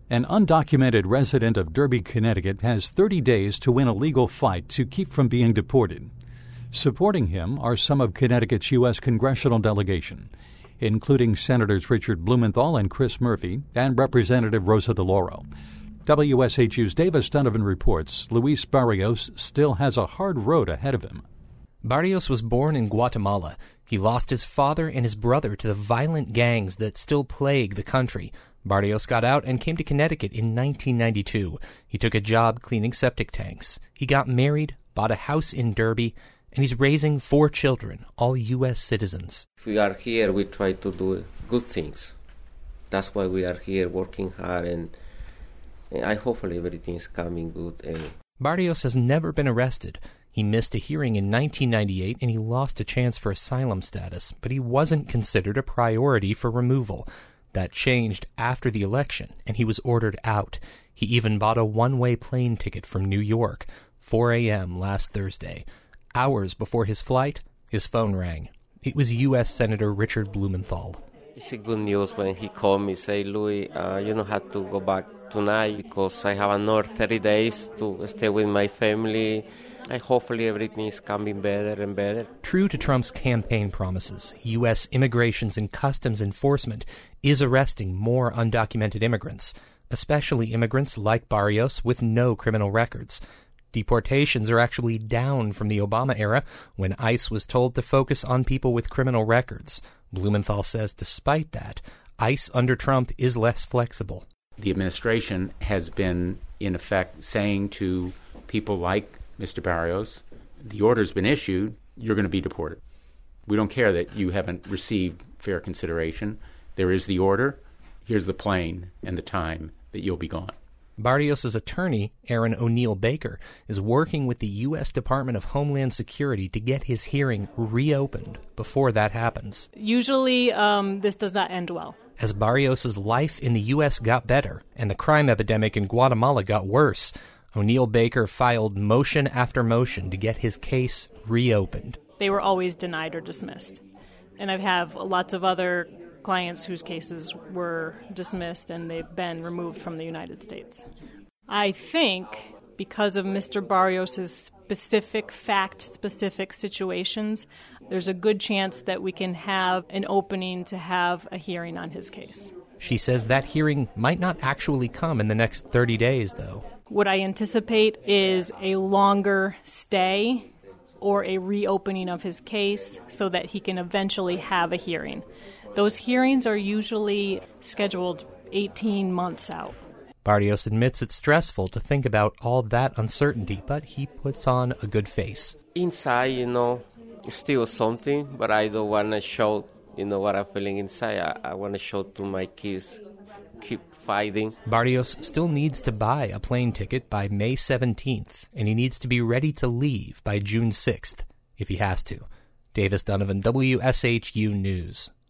An undocumented resident of Derby, Connecticut, has 30 days to win a legal fight to keep from being deported. Supporting him are some of Connecticut's U.S. congressional delegation, including Senators Richard Blumenthal and Chris Murphy and Representative Rosa DeLauro. WSHU's Davis Donovan reports Luis Barrios still has a hard road ahead of him. Barrios was born in Guatemala. He lost his father and his brother to the violent gangs that still plague the country. Barrios got out and came to Connecticut in 1992. He took a job cleaning septic tanks. He got married, bought a house in Derby, and he's raising 4 children, all U.S. citizens. If we are here, we try to do good things. That's why we are here working hard, and I hopefully everything is coming good. Barrios has never been arrested. He missed a hearing in 1998 and he lost a chance for asylum status, but he wasn't considered a priority for removal. That changed after the election, and he was ordered out. He even bought a one-way plane ticket from New York, 4 a.m. last Thursday. Hours before his flight, his phone rang. It was U.S. Senator Richard Blumenthal. It's a good news when he called me, say, Louis, you don't have to go back tonight because I have another 30 days to stay with my family. Hopefully everything is coming better and better. True to Trump's campaign promises, U.S. Immigration and Customs Enforcement is arresting more undocumented immigrants, especially immigrants like Barrios with no criminal records. Deportations are actually down from the Obama era when ICE was told to focus on people with criminal records. Blumenthal says despite that, ICE under Trump is less flexible. The administration has been, in effect, saying to people like Mr. Barrios, the order's been issued, you're going to be deported. We don't care that you haven't received fair consideration. There is the order, here's the plane and the time that you'll be gone. Barrios' attorney, Aaron O'Neill Baker, is working with the U.S. Department of Homeland Security to get his hearing reopened before that happens. Usually, this does not end well. As Barrios' life in the U.S. got better and the crime epidemic in Guatemala got worse, O'Neill Baker filed motion after motion to get his case reopened. They were always denied or dismissed. And I have lots of other clients whose cases were dismissed and they've been removed from the United States. I think because of Mr. Barrios' specific fact-specific situations, there's a good chance that we can have an opening to have a hearing on his case. She says that hearing might not actually come in the next 30 days, though. What I anticipate is a longer stay or a reopening of his case so that he can eventually have a hearing. Those hearings are usually scheduled 18 months out. Barrios admits it's stressful to think about all that uncertainty, but he puts on a good face. Inside, it's still something, but I don't want to show, what I'm feeling inside. I want to show to my kids, keep fighting. Barrios still needs to buy a plane ticket by May 17th, and he needs to be ready to leave by June 6th, if he has to. Davis Donovan, WSHU News.